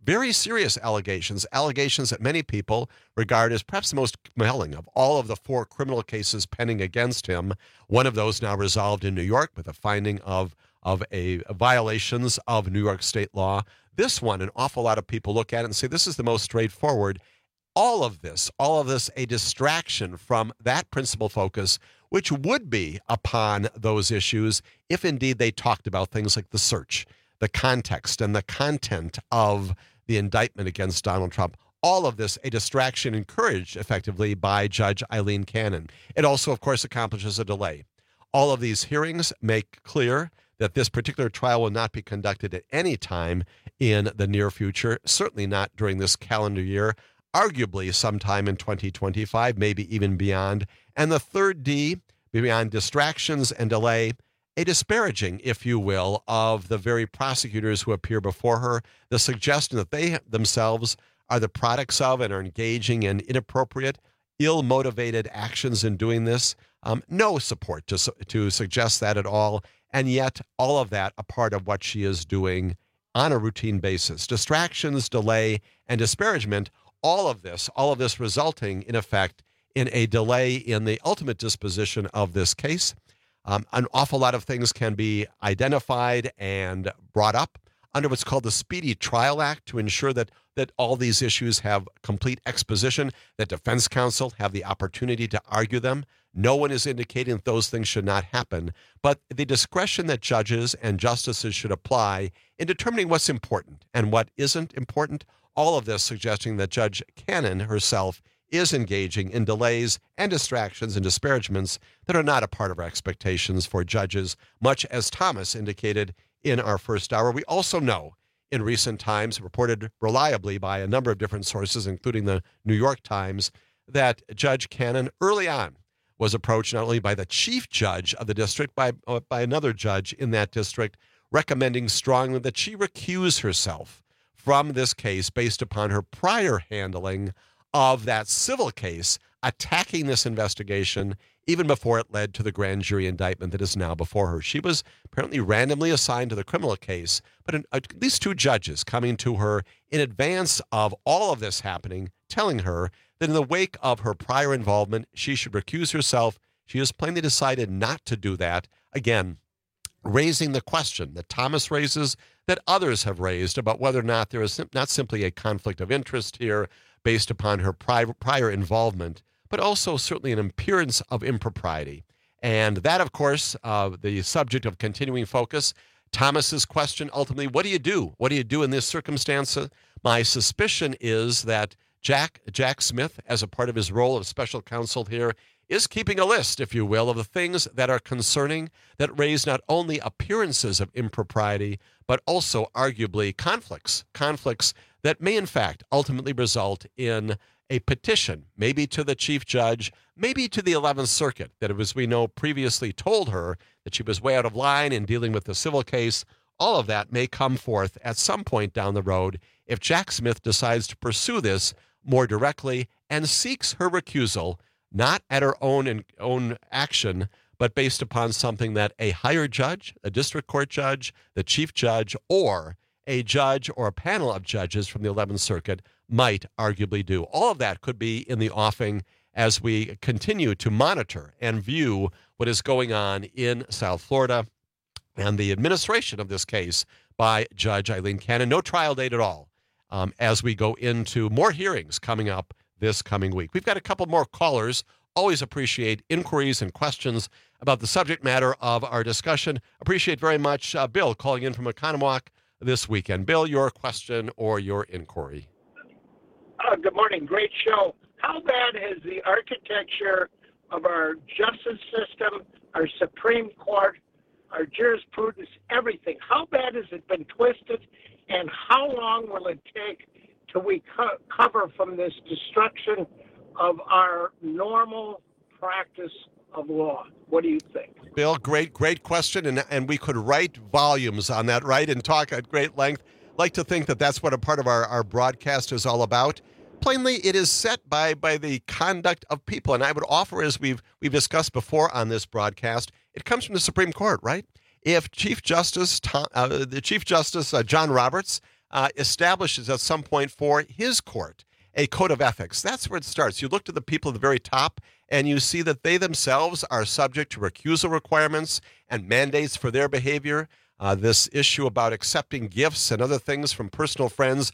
Very serious allegations that many people regard as perhaps the most compelling of all of the 4 criminal cases pending against him. One of those now resolved in New York with a finding of violations of New York state law. This one, an awful lot of people look at it and say this is the most straightforward. All of this, a distraction from that principal focus, which would be upon those issues if indeed they talked about things like the search, the context, and the content of the indictment against Donald Trump. All of this, a distraction encouraged effectively by Judge Aileen Cannon. It also, of course, accomplishes a delay. All of these hearings make clear that this particular trial will not be conducted at any time in the near future, certainly not during this calendar year, arguably sometime in 2025, maybe even beyond. And the third D, beyond distractions and delay, a disparaging, if you will, of the very prosecutors who appear before her, the suggestion that they themselves are the products of and are engaging in inappropriate, ill-motivated actions in doing this. No support to suggest that at all, and yet all of that a part of what she is doing on a routine basis. Distractions, delay, and disparagement, all of this resulting, in effect, in a delay in the ultimate disposition of this case. An awful lot of things can be identified and brought up under what's called the Speedy Trial Act to ensure that all these issues have complete exposition, that defense counsel have the opportunity to argue them. No one is indicating that those things should not happen, but the discretion that judges and justices should apply in determining what's important and what isn't important, all of this suggesting that Judge Cannon herself is engaging in delays and distractions and disparagements that are not a part of our expectations for judges, much as Thomas indicated in our first hour. We also know in recent times, reported reliably by a number of different sources, including the New York Times, that Judge Cannon early on was approached not only by the chief judge of the district, by another judge in that district, recommending strongly that she recuse herself from this case based upon her prior handling of that civil case attacking this investigation even before it led to the grand jury indictment that is now before her. She was apparently randomly assigned to the criminal case, but at least 2 judges coming to her in advance of all of this happening, telling her that in the wake of her prior involvement, she should recuse herself. She has plainly decided not to do that. Again, raising the question that Thomas raises, that others have raised about whether or not there is not simply a conflict of interest here based upon her prior involvement, but also certainly an appearance of impropriety. And that, of course, the subject of continuing focus, Thomas's question, ultimately, what do you do? What do you do in this circumstance? My suspicion is that Jack Smith, as a part of his role of special counsel here, is keeping a list, if you will, of the things that are concerning, that raise not only appearances of impropriety, but also arguably conflicts that may in fact ultimately result in a petition, maybe to the chief judge, maybe to the 11th Circuit, that it was, we know, previously told her that she was way out of line in dealing with the civil case. All of that may come forth at some point down the road if Jack Smith decides to pursue this more directly and seeks her recusal, not at her own action, but based upon something that a higher judge, a district court judge, the chief judge, or a judge or a panel of judges from the 11th Circuit might arguably do. All of that could be in the offing as we continue to monitor and view what is going on in South Florida and the administration of this case by Judge Aileen Cannon. No trial date at all as we go into more hearings coming up this coming week. We've got a couple more callers. Always appreciate inquiries and questions about the subject matter of our discussion. Appreciate very much Bill calling in from Oconomowoc this weekend. Bill, your question or your inquiry. Good morning. Great show. How bad has the architecture of our justice system, our Supreme Court, our jurisprudence, everything, how bad has it been twisted, and how long will it take till we recover from this destruction of our normal practice of law? What do you think? Bill, great question, and we could write volumes on that, right, and talk at great length. Like to think that that's what a part of our broadcast is all about. Plainly, it is set by the conduct of people, and I would offer, as we've discussed before on this broadcast, it comes from the Supreme Court, right? If Chief Justice John Roberts establishes at some point for his court a code of ethics. That's where it starts. You look to the people at the very top, and you see that they themselves are subject to recusal requirements and mandates for their behavior. This issue about accepting gifts and other things from personal friends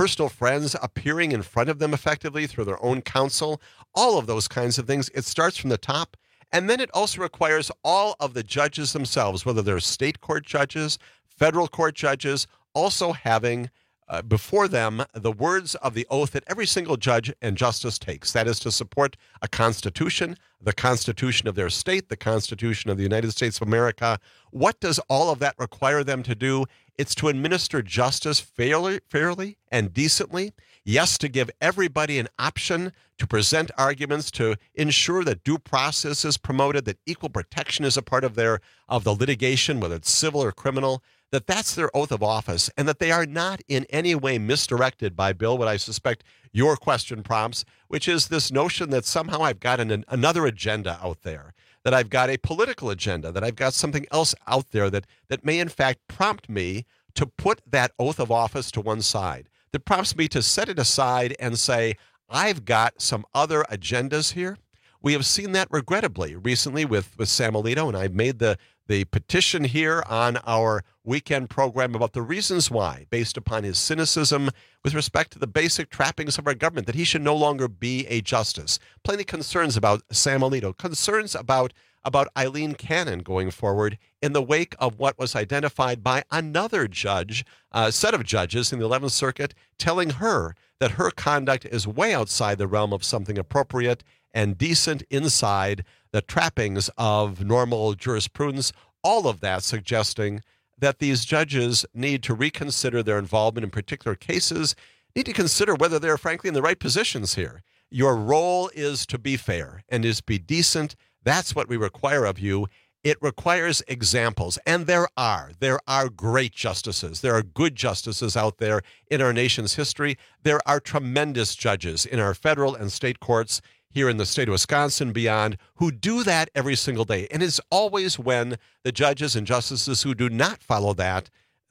appearing in front of them effectively through their own counsel, all of those kinds of things. It starts from the top, and then it also requires all of the judges themselves, whether they're state court judges, federal court judges, also having before them the words of the oath that every single judge and justice takes. That is to support a constitution, the Constitution of their state, the Constitution of the United States of America. What does all of that require them to do? It's to administer justice fairly and decently. Yes, to give everybody an option to present arguments, to ensure that due process is promoted, that equal protection is a part of the litigation, whether it's civil or criminal, that's their oath of office, and that they are not in any way misdirected by, Bill, what I suspect your question prompts, which is this notion that somehow I've got another agenda out there, that I've got a political agenda, that I've got something else out there that may in fact prompt me to put that oath of office to one side, that prompts me to set it aside and say, I've got some other agendas here. We have seen that regrettably recently with Sam Alito, and I've made the petition here on our weekend program about the reasons why, based upon his cynicism with respect to the basic trappings of our government, that he should no longer be a justice. Plenty concerns about Sam Alito, concerns about Eileen Cannon going forward in the wake of what was identified by another judge, set of judges in the 11th Circuit, telling her that her conduct is way outside the realm of something appropriate and decent inside the trappings of normal jurisprudence, all of that suggesting that these judges need to reconsider their involvement in particular cases, need to consider whether they're frankly in the right positions here. Your role is to be fair and is be decent. That's what we require of you. It requires examples, and there are great justices. There are good justices out there in our nation's history. There are tremendous judges in our federal and state courts here in the state of Wisconsin, beyond, who do that every single day. And it's always when the judges and justices who do not follow that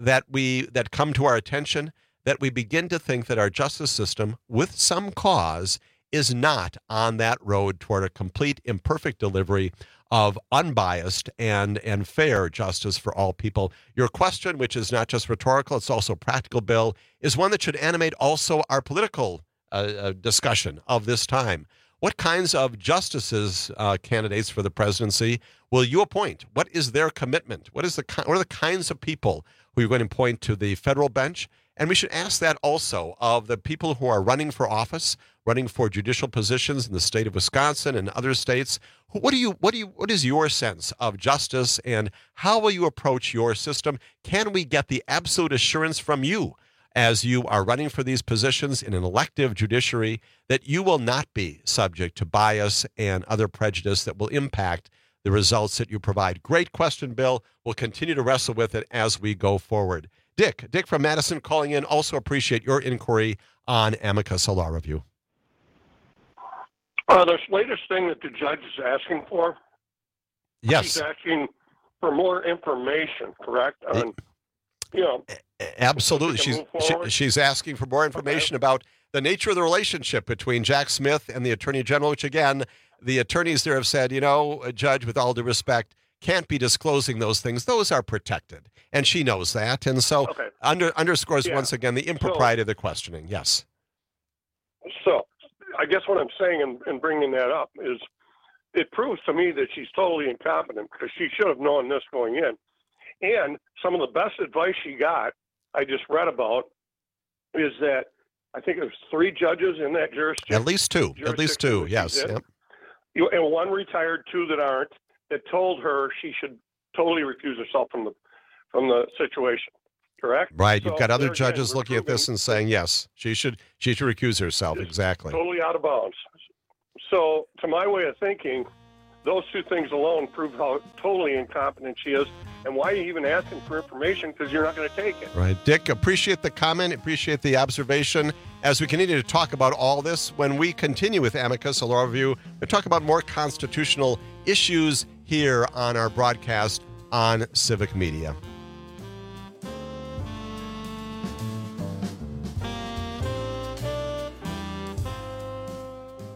come to our attention, that we begin to think that our justice system, with some cause, is not on that road toward a complete, imperfect delivery of unbiased and fair justice for all people. Your question, which is not just rhetorical, it's also practical, Bill, is one that should animate also our political discussion of this time. What kinds of justices, candidates for the presidency, will you appoint? What is their commitment? What are the kinds of people who you're going to appoint to the federal bench? And we should ask that also of the people who are running for office, running for judicial positions in the state of Wisconsin and other states. What is your sense of justice, and how will you approach your system? Can we get the absolute assurance from you, as you are running for these positions in an elective judiciary, that you will not be subject to bias and other prejudice that will impact the results that you provide? Great question, Bill. We'll continue to wrestle with it as we go forward. Dick from Madison calling in. Also appreciate your inquiry on Amicus, a law review. This latest thing that the judge is asking for, yes, she's asking for more information, correct? Absolutely. She's asking for more information about the nature of the relationship between Jack Smith and the Attorney General, which, again, the attorneys there have said, Judge, with all due respect, can't be disclosing those things. Those are protected. And she knows that. And so underscores once again the impropriety of the questioning. Yes. So I guess what I'm saying in bringing that up is it proves to me that she's totally incompetent, because she should have known this going in. And some of the best advice she got, I just read about, is that I think there's 3 judges in that jurisdiction. At least two, yes. Yep. And one retired, 2 that aren't, that told her she should totally recuse herself from the situation. Correct? Right. You've got other judges looking at this and saying, yes, she should recuse herself. Exactly. Totally out of bounds. So, to my way of thinking, those 2 things alone prove how totally incompetent she is, and why are you even asking for information, because you're not going to take it. Right. Dick, appreciate the comment, appreciate the observation. As we continue to talk about all this, when we continue with Amicus, a law review, we talk about more constitutional issues here on our broadcast on Civic Media.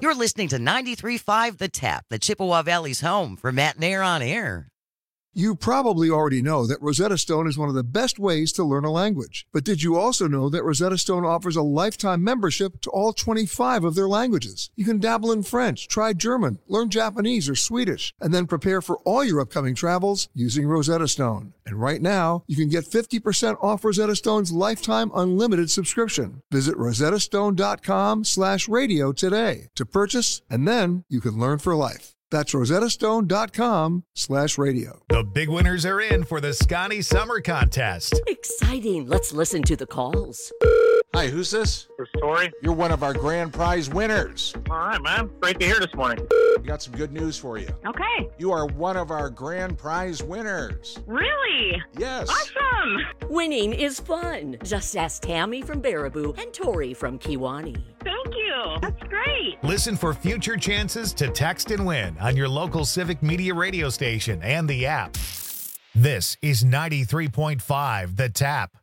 You're listening to 93.5 The Tap, the Chippewa Valley's home for Matt Nair on Air. You probably already know that Rosetta Stone is one of the best ways to learn a language. But did you also know that Rosetta Stone offers a lifetime membership to all 25 of their languages? You can dabble in French, try German, learn Japanese or Swedish, and then prepare for all your upcoming travels using Rosetta Stone. And right now, you can get 50% off Rosetta Stone's lifetime unlimited subscription. Visit rosettastone.com/radio today to purchase, and then you can learn for life. That's rosettastone.com/radio. The big winners are in for the Scotty Summer Contest. Exciting. Let's listen to the calls. Hi, who's this? It's Tori. You're one of our grand prize winners. All right, man. Great to hear this morning. We got some good news for you. Okay. You are one of our grand prize winners. Really? Yes. Awesome. Winning is fun. Just ask Tammy from Baraboo and Tori from Kiwani. Thank you. That's great. Listen for future chances to text and win on your local Civic Media radio station and the app. This is 93.5 The Tap.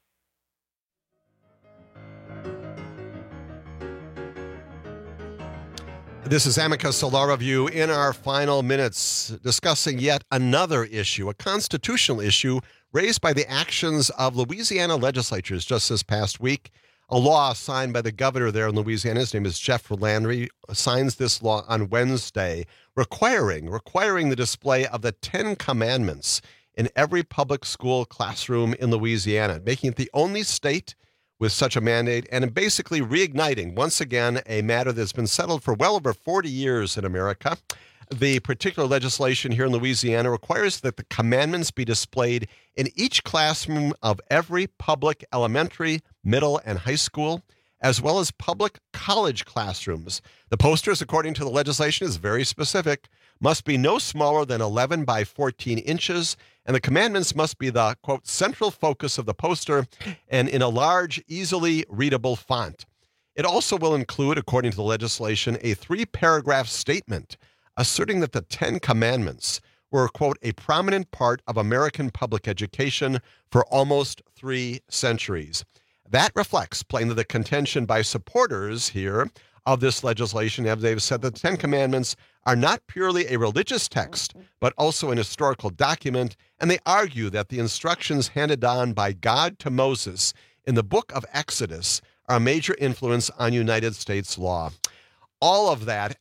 This is Amicus, a law review in our final minutes, discussing yet another issue, a constitutional issue raised by the actions of Louisiana legislatures just this past week. A law signed by the governor there in Louisiana, his name is Jeff Landry, signs this law on Wednesday, requiring the display of the 10 Commandments in every public school classroom in Louisiana, making it the only state with such a mandate, and basically reigniting, once again, a matter that's been settled for well over 40 years in America. The particular legislation here in Louisiana requires that the commandments be displayed in each classroom of every public elementary, middle, and high school, as well as public college classrooms. The posters, according to the legislation, is very specific, must be no smaller than 11 by 14 inches, and the commandments must be the, quote, central focus of the poster and in a large, easily readable font. It also will include, according to the legislation, a 3-paragraph statement asserting that the 10 Commandments were, quote, a prominent part of American public education for almost 3 centuries. That reflects plainly the contention by supporters here of this legislation, as they've said that the 10 Commandments are not purely a religious text, but also an historical document, and they argue that the instructions handed down by God to Moses in the book of Exodus are a major influence on United States law. All of that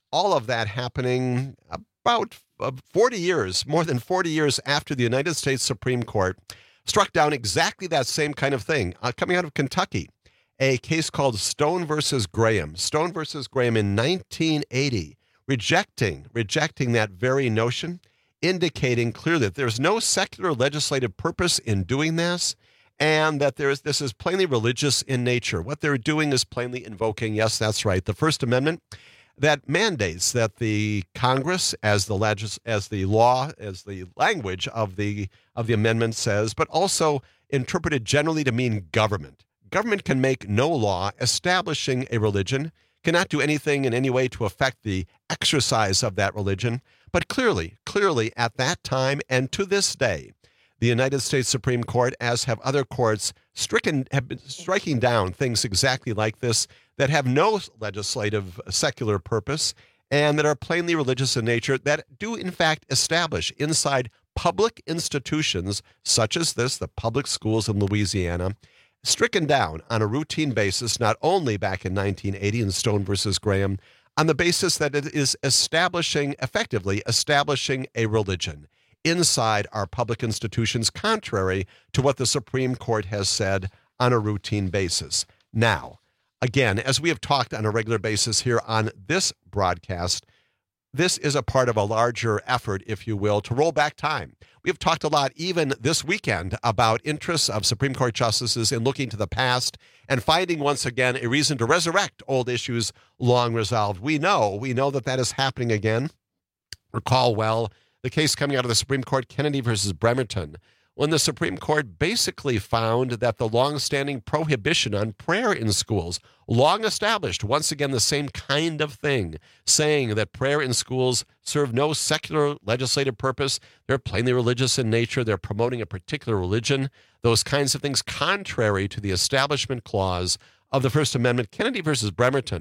happening about 40 years, more than 40 years after the United States Supreme Court struck down exactly that same kind of thing, coming out of Kentucky, a case called Stone versus Graham. Stone versus Graham in 1980, rejecting that very notion, indicating clearly that there's no secular legislative purpose in doing this, and that this is plainly religious in nature. What they're doing is plainly invoking, yes, that's right, the First Amendment that mandates that the Congress, as the language of the amendment says, but also interpreted generally to mean government. Government can make no law establishing a religion, cannot do anything in any way to affect the exercise of that religion. But clearly at that time and to this day, the United States Supreme Court, as have other courts, have been striking down things exactly like this that have no legislative secular purpose and that are plainly religious in nature, that do in fact establish inside public institutions such as this, the public schools in Louisiana, stricken down on a routine basis, not only back in 1980 in Stone versus Graham, on the basis that it is effectively establishing a religion inside our public institutions, contrary to what the Supreme Court has said on a routine basis. Now, again, as we have talked on a regular basis here on this broadcast, this is a part of a larger effort, if you will, to roll back time. We have talked a lot, even this weekend, about interests of Supreme Court justices in looking to the past and finding once again a reason to resurrect old issues long resolved. We know that is happening again. Recall well the case coming out of the Supreme Court, Kennedy versus Bremerton, when the Supreme Court basically found that the long-standing prohibition on prayer in schools, long established, once again the same kind of thing, saying that prayer in schools serve no secular legislative purpose, they're plainly religious in nature, they're promoting a particular religion, those kinds of things contrary to the Establishment Clause of the First Amendment. Kennedy versus Bremerton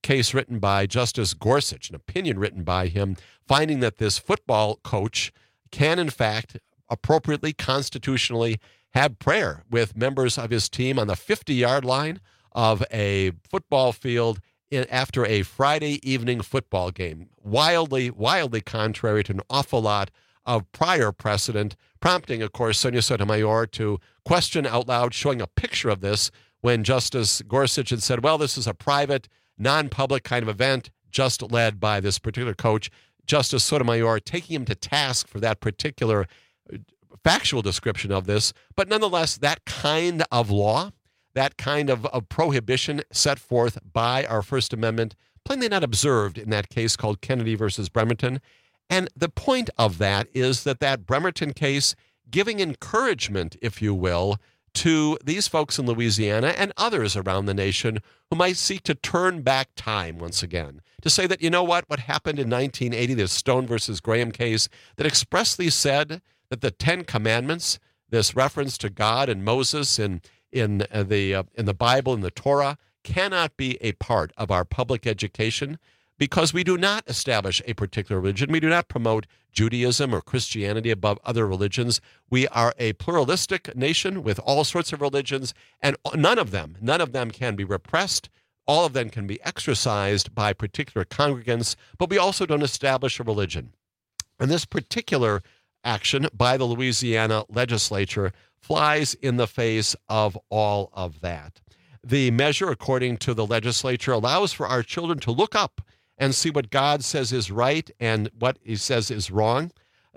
case written by Justice Gorsuch, an opinion written by him, finding that this football coach can, in fact, appropriately, constitutionally have prayer with members of his team on the 50-yard line of a football field after a Friday evening football game. Wildly, wildly contrary to an awful lot of prior precedent, prompting, of course, Sonia Sotomayor to question out loud, showing a picture of this when Justice Gorsuch had said, well, this is a private, non-public kind of event just led by this particular coach. Justice Sotomayor taking him to task for that particular factual description of this. But nonetheless, that kind of law, that kind of prohibition set forth by our First Amendment, plainly not observed in that case called Kennedy versus Bremerton. And the point of that is that Bremerton case, giving encouragement, if you will, to these folks in Louisiana and others around the nation who might seek to turn back time once again, to say that, you know what happened in 1980, this Stone versus Graham case that expressly said that the Ten Commandments, this reference to God and Moses in the Bible and the Torah, cannot be a part of our public education because we do not establish a particular religion. We do not promote Judaism or Christianity above other religions. We are a pluralistic nation with all sorts of religions, and none of them can be repressed. All of them can be exercised by particular congregants, but we also don't establish a religion. And this particular action by the Louisiana legislature flies in the face of all of that. The measure, according to the legislature, allows for our children to look up and see what God says is right and what he says is wrong.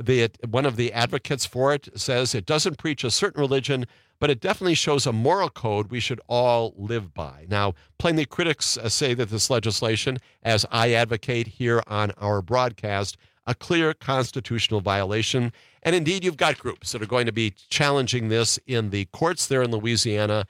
One of the advocates for it says it doesn't preach a certain religion, but it definitely shows a moral code we should all live by. Now, plainly, critics say that this legislation, as I advocate here on our broadcast, a clear constitutional violation. And indeed, you've got groups that are going to be challenging this in the courts there in Louisiana.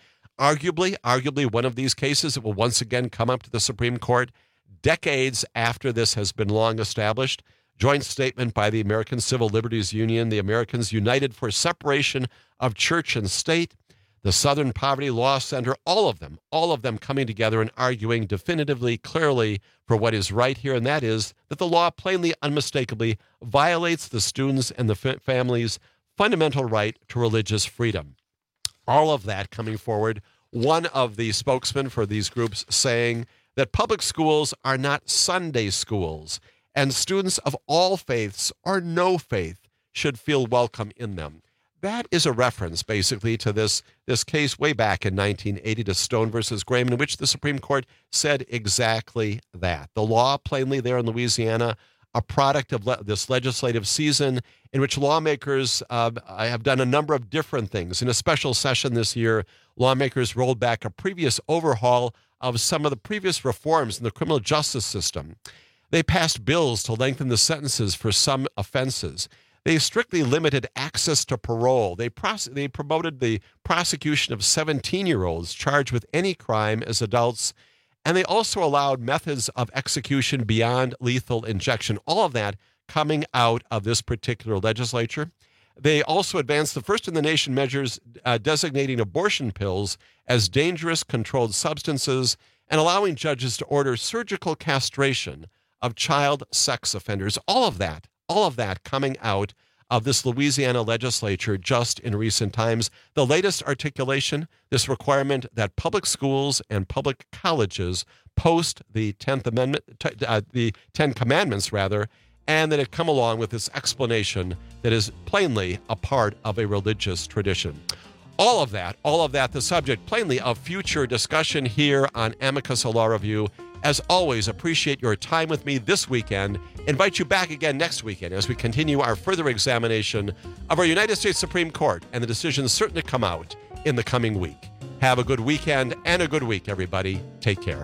Arguably, one of these cases, it will once again come up to the Supreme Court decades after this has been long established. Joint statement by the American Civil Liberties Union, the Americans United for Separation of Church and State, the Southern Poverty Law Center, all of them coming together and arguing definitively, clearly for what is right here, and that is that the law plainly, unmistakably violates the students' and the families' fundamental right to religious freedom. All of that coming forward. One of the spokesmen for these groups saying that public schools are not Sunday schools, and students of all faiths or no faith should feel welcome in them. That is a reference, basically, to this case way back in 1980 to Stone versus Graham, in which the Supreme Court said exactly that. The law, plainly there in Louisiana, a product of this legislative season in which lawmakers have done a number of different things. In a special session this year, lawmakers rolled back a previous overhaul of some of the previous reforms in the criminal justice system. They passed bills to lengthen the sentences for some offenses. They strictly limited access to parole. They promoted the prosecution of 17-year-olds charged with any crime as adults. And they also allowed methods of execution beyond lethal injection. All of that coming out of this particular legislature. They also advanced the first in the nation measures designating abortion pills as dangerous controlled substances and allowing judges to order surgical castration of child sex offenders. All of that coming out of this Louisiana legislature just in recent times. The latest articulation, this requirement that public schools and public colleges post the 10th Amendment, the 10 Commandments rather, and that it come along with this explanation that is plainly a part of a religious tradition. All of that, the subject plainly of future discussion here on Amicus Law Review. As always, appreciate your time with me this weekend. Invite you back again next weekend as we continue our further examination of our United States Supreme Court and the decisions certain to come out in the coming week. Have a good weekend and a good week, everybody. Take care.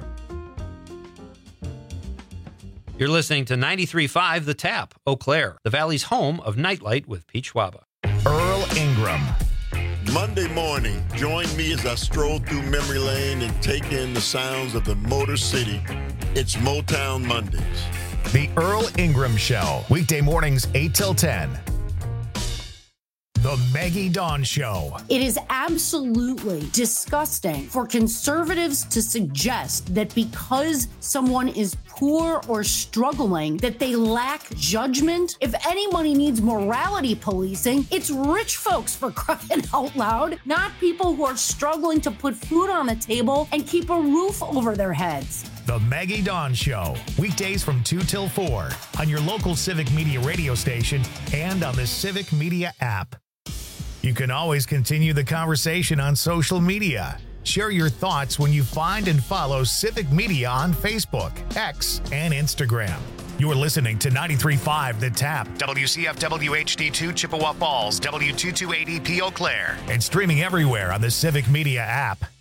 You're listening to 93.5 The Tap, Eau Claire, the Valley's home of Nightlight with Pete Schwaba. Earl Ingram. Monday morning, join me as I stroll through memory lane and take in the sounds of the Motor City. It's Motown Mondays. The Earl Ingram Show, weekday mornings 8 till 10. The Maggie Dawn Show. It is absolutely disgusting for conservatives to suggest that because someone is poor or struggling, that they lack judgment. If anybody needs morality policing, it's rich folks, for crying out loud, not people who are struggling to put food on the table and keep a roof over their heads. The Maggie Dawn Show, weekdays from 2 till 4 on your local Civic Media radio station and on the Civic Media app. You can always continue the conversation on social media. Share your thoughts when you find and follow Civic Media on Facebook, X, and Instagram. You're listening to 93.5 The Tap, WCFW HD2 Chippewa Falls, W228EP Eau Claire, and streaming everywhere on the Civic Media app.